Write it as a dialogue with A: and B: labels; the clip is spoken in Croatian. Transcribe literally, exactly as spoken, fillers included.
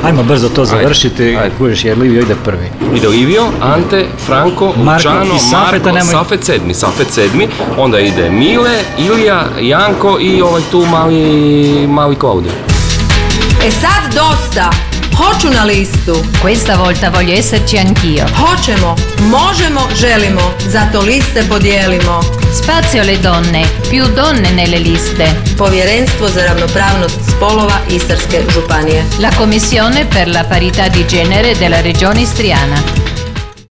A: Ajmo brzo to završiti, kužiš jer Livio ide prvi.
B: Ide Livio, Ante, Franko, Lučano,
A: Marko,
B: Marko, Safet sedmi, Safet sedmi, onda ide Mile, Ilija, Janko i ovaj tu mali, mali Klaudio.
C: E sad dosta! Hoću na listu.
D: Questa volta voglio esserci anch'io.
C: Hoćemo, možemo, želimo, zato liste podijelimo.
D: Spazio alle donne, più donne nelle liste.
C: Povjerenstvo za ravnopravnost spolova Istarske županije.
D: La Commissione per la parità di genere della Regione Istriana.